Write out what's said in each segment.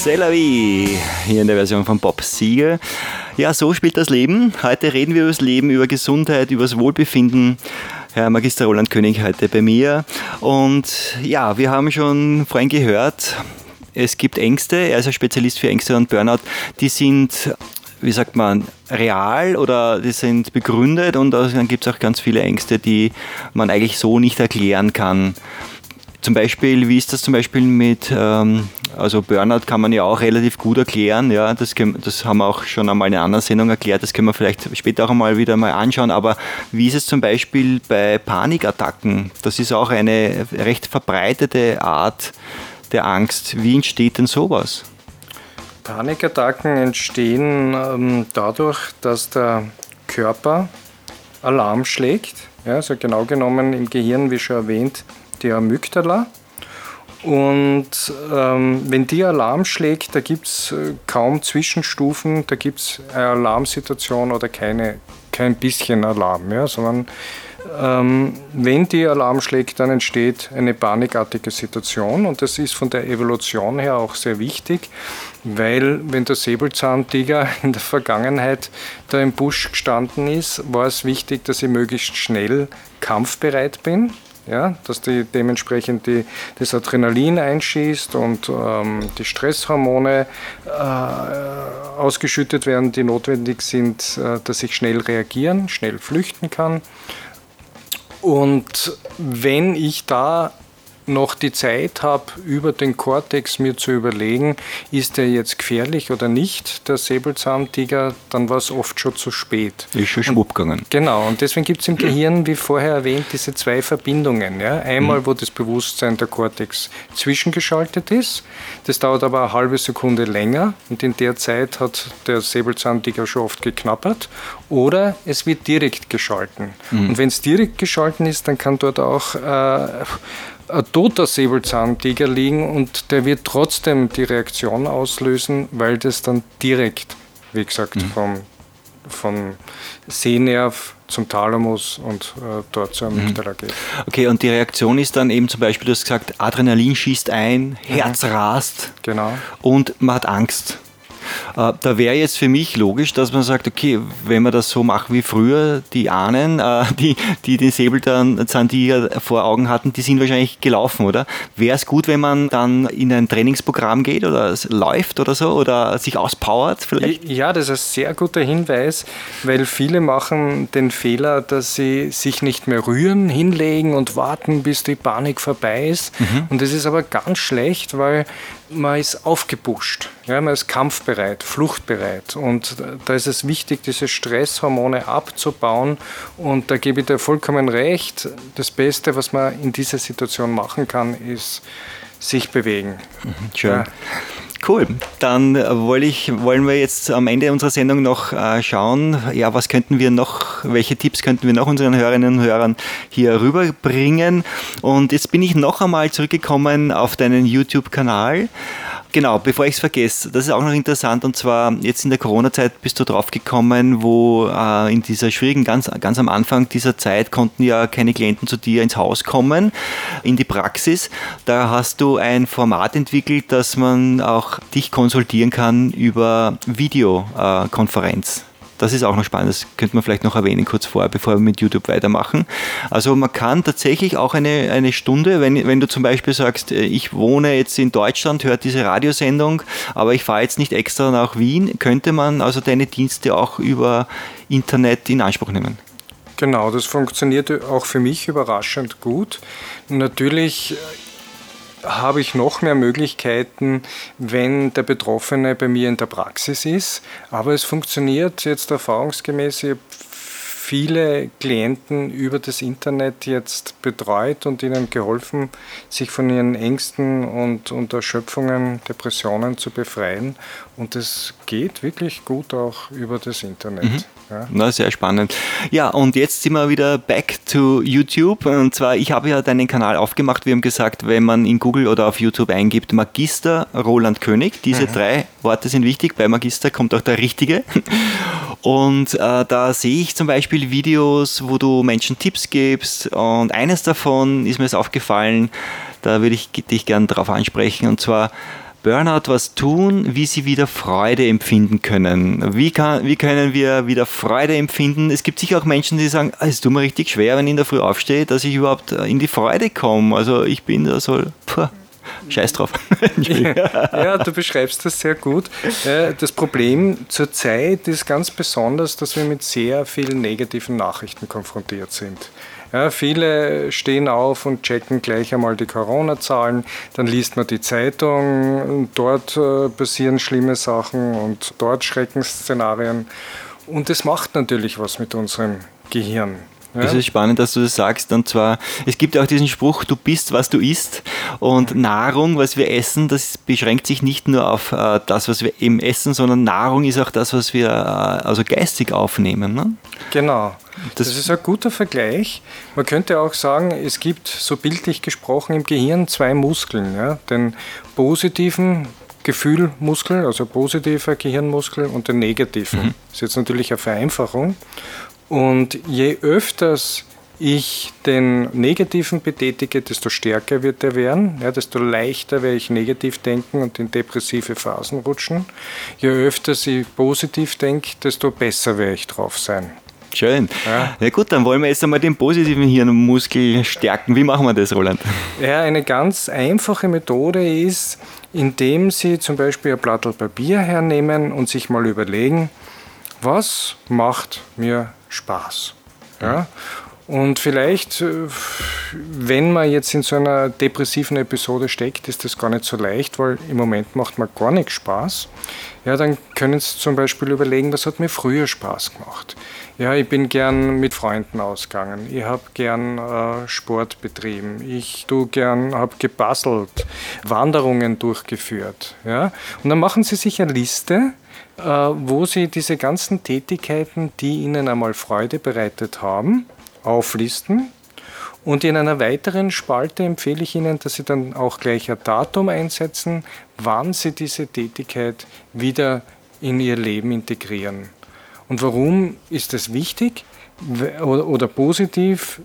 C'est la vie, hier in der Version von Bob Seger. Ja, so spielt das Leben. Heute reden wir über das Leben, über Gesundheit, über das Wohlbefinden. Herr Magister Roland König heute bei mir. Und ja, wir haben schon vorhin gehört, es gibt Ängste. Er ist ein Spezialist für Ängste und Burnout. Die sind, wie sagt man, real oder die sind begründet. Und dann gibt es auch ganz viele Ängste, die man eigentlich so nicht erklären kann. Zum Beispiel, wie ist das zum Beispiel mit, also Burnout kann man ja auch relativ gut erklären, ja, das haben wir auch schon einmal in einer anderen Sendung erklärt, das können wir vielleicht später auch einmal wieder mal anschauen, aber wie ist es zum Beispiel bei Panikattacken? Das ist auch eine recht verbreitete Art der Angst. Wie entsteht denn sowas? Panikattacken entstehen dadurch, dass der Körper Alarm schlägt, ja, also genau genommen im Gehirn, wie schon erwähnt, die Amygdala. Und wenn die Alarm schlägt, da gibt es kaum Zwischenstufen, da gibt es eine Alarmsituation oder kein bisschen Alarm, ja, sondern wenn die Alarm schlägt, dann entsteht eine panikartige Situation und das ist von der Evolution her auch sehr wichtig, weil wenn der Säbelzahntiger in der Vergangenheit da im Busch gestanden ist, war es wichtig, dass ich möglichst schnell kampfbereit bin. Ja, dass dementsprechend das Adrenalin einschießt und die Stresshormone ausgeschüttet werden, die notwendig sind, dass ich schnell reagieren, schnell flüchten kann. Und wenn ich da noch die Zeit habe, über den Kortex mir zu überlegen, ist der jetzt gefährlich oder nicht, der Säbelzahntiger, dann war es oft schon zu spät. Ist schon schwupp gegangen. Genau, und deswegen gibt es im Gehirn, wie vorher erwähnt, diese zwei Verbindungen. Ja? Einmal, wo das Bewusstsein, der Kortex, zwischengeschaltet ist. Das dauert aber eine halbe Sekunde länger und in der Zeit hat der Säbelzahntiger schon oft geknabbert. Oder es wird direkt geschalten. Und wenn es direkt geschalten ist, dann kann dort auch ein toter Säbelzahntiger liegen und der wird trotzdem die Reaktion auslösen, weil das dann direkt, wie gesagt, vom Sehnerv zum Thalamus und dort zur Amygdala geht. Okay, und die Reaktion ist dann eben zum Beispiel, du hast gesagt, Adrenalin schießt ein, Herz rast, genau, und man hat Angst. Da wäre jetzt für mich logisch, dass man sagt, okay, wenn wir das so machen wie früher, die Ahnen, die den Säbelzahntiger vor Augen hatten, die sind wahrscheinlich gelaufen, oder? Wäre es gut, wenn man dann in ein Trainingsprogramm geht oder läuft oder so oder sich auspowert vielleicht? Ja, das ist ein sehr guter Hinweis, weil viele machen den Fehler, dass sie sich nicht mehr rühren, hinlegen und warten, bis die Panik vorbei ist. Und das ist aber ganz schlecht, weil man ist aufgepusht, ja, man ist kampfbereit, fluchtbereit und da ist es wichtig, diese Stresshormone abzubauen und da gebe ich dir vollkommen recht. Das Beste, was man in dieser Situation machen kann, ist sich bewegen. Schön. Ja. Cool, dann wollen wir jetzt am Ende unserer Sendung noch schauen, ja, welche Tipps könnten wir noch unseren Hörerinnen und Hörern hier rüberbringen. Und jetzt bin ich noch einmal zurückgekommen auf deinen YouTube-Kanal. Genau, bevor ich es vergesse, das ist auch noch interessant und zwar jetzt in der Corona-Zeit bist du drauf gekommen, wo in dieser schwierigen, ganz am Anfang dieser Zeit konnten ja keine Klienten zu dir ins Haus kommen, in die Praxis. Da hast du ein Format entwickelt, dass man auch dich konsultieren kann über Videokonferenz. Das ist auch noch spannend, das könnte man vielleicht noch erwähnen kurz vorher, bevor wir mit YouTube weitermachen. Also man kann tatsächlich auch eine Stunde, wenn du zum Beispiel sagst, ich wohne jetzt in Deutschland, hört diese Radiosendung, aber ich fahre jetzt nicht extra nach Wien, könnte man also deine Dienste auch über Internet in Anspruch nehmen? Genau, das funktioniert auch für mich überraschend gut. Natürlich habe ich noch mehr Möglichkeiten, wenn der Betroffene bei mir in der Praxis ist. Aber es funktioniert jetzt erfahrungsgemäß. Ich habe viele Klienten über das Internet jetzt betreut und ihnen geholfen, sich von ihren Ängsten und Erschöpfungen, Depressionen zu befreien. Und das geht wirklich gut auch über das Internet. Ja. Na, sehr spannend. Ja, und jetzt sind wir wieder back to YouTube. Und zwar, ich habe ja deinen Kanal aufgemacht. Wir haben gesagt, wenn man in Google oder auf YouTube eingibt, Magister Roland König, diese 3 Worte sind wichtig. Bei Magister kommt auch der Richtige. Und da sehe ich zum Beispiel Videos, wo du Menschen Tipps gibst. Und eines davon ist mir jetzt aufgefallen, da würde ich dich gerne drauf ansprechen. Und zwar, Burnout was tun, wie sie wieder Freude empfinden können. Wie können wir wieder Freude empfinden? Es gibt sicher auch Menschen, die sagen, es tut mir richtig schwer, wenn ich in der Früh aufstehe, dass ich überhaupt in die Freude komme. Also ich bin da so, scheiß drauf. Ja, du beschreibst das sehr gut. Das Problem zurzeit ist ganz besonders, dass wir mit sehr vielen negativen Nachrichten konfrontiert sind. Ja, viele stehen auf und checken gleich einmal die Corona-Zahlen, dann liest man die Zeitung, und dort passieren schlimme Sachen und dort Schreckensszenarien. Und das macht natürlich was mit unserem Gehirn. Ja. Das ist spannend, dass du das sagst. Und zwar, es gibt ja auch diesen Spruch, du bist, was du isst. Und Nahrung, was wir essen, das beschränkt sich nicht nur auf das, was wir eben essen, sondern Nahrung ist auch das, was wir also geistig aufnehmen. Ne? Genau. Das ist ein guter Vergleich. Man könnte auch sagen, es gibt, so bildlich gesprochen, im Gehirn 2 Muskeln. Ja? Den positiven Gefühlmuskel, also positiver Gehirnmuskel, und den negativen. Das ist jetzt natürlich eine Vereinfachung. Und je öfters ich den Negativen betätige, desto stärker wird er werden, ja, desto leichter werde ich negativ denken und in depressive Phasen rutschen. Je öfter ich positiv denke, desto besser werde ich drauf sein. Schön. Ja. Na gut, dann wollen wir jetzt einmal den positiven Hirnmuskel stärken. Wie machen wir das, Roland? Ja, eine ganz einfache Methode ist, indem Sie zum Beispiel ein Blatt Papier hernehmen und sich mal überlegen, was macht mir Spaß? Ja? Und vielleicht, wenn man jetzt in so einer depressiven Episode steckt, ist das gar nicht so leicht, weil im Moment macht mir gar nichts Spaß. Ja, dann können Sie zum Beispiel überlegen, was hat mir früher Spaß gemacht. Ja, ich bin gern mit Freunden ausgegangen, ich habe gern Sport betrieben, ich habe gebastelt, Wanderungen durchgeführt. Ja? Und dann machen Sie sich eine Liste, wo Sie diese ganzen Tätigkeiten, die Ihnen einmal Freude bereitet haben, auflisten. Und in einer weiteren Spalte empfehle ich Ihnen, dass Sie dann auch gleich ein Datum einsetzen, wann Sie diese Tätigkeit wieder in Ihr Leben integrieren. Und warum ist das wichtig oder positiv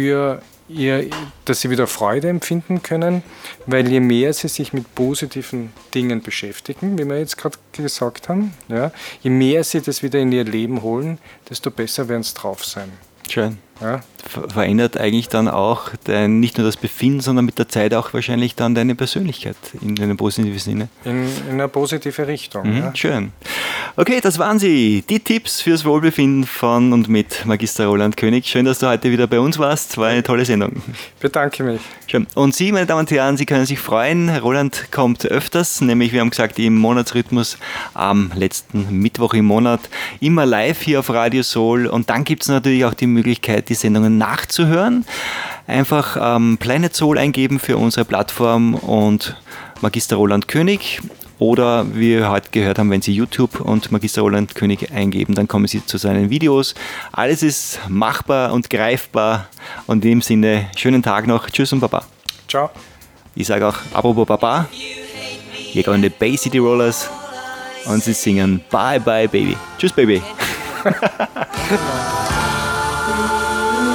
dass Sie wieder Freude empfinden können? Weil je mehr Sie sich mit positiven Dingen beschäftigen, wie wir jetzt gerade gesagt haben, ja, je mehr Sie das wieder in Ihr Leben holen, desto besser werden Sie drauf sein. Schön. Ja. Verändert eigentlich dann auch nicht nur das Befinden, sondern mit der Zeit auch wahrscheinlich dann deine Persönlichkeit in einem positiven Sinne. In eine positive Richtung. Ja. Schön. Okay, das waren sie. Die Tipps fürs Wohlbefinden von und mit Magister Roland König. Schön, dass du heute wieder bei uns warst. War eine tolle Sendung. Bedanke mich. Schön. Und Sie, meine Damen und Herren, Sie können sich freuen. Roland kommt öfters, nämlich wir haben gesagt, im Monatsrhythmus am letzten Mittwoch im Monat, immer live hier auf Radio Soul. Und dann gibt es natürlich auch die Möglichkeit, die Sendungen nachzuhören. Einfach Planet Soul eingeben für unsere Plattform und Magister Roland König. Oder wie wir heute gehört haben, wenn Sie YouTube und Magister Roland König eingeben, dann kommen Sie zu seinen Videos. Alles ist machbar und greifbar. Und in dem Sinne, schönen Tag noch. Tschüss und Baba. Ciao. Ich sage auch, apropos Baba, hier kommen die Bay City Rollers und sie singen Bye Bye Baby. Tschüss Baby.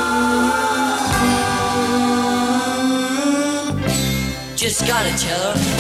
Just gotta tell her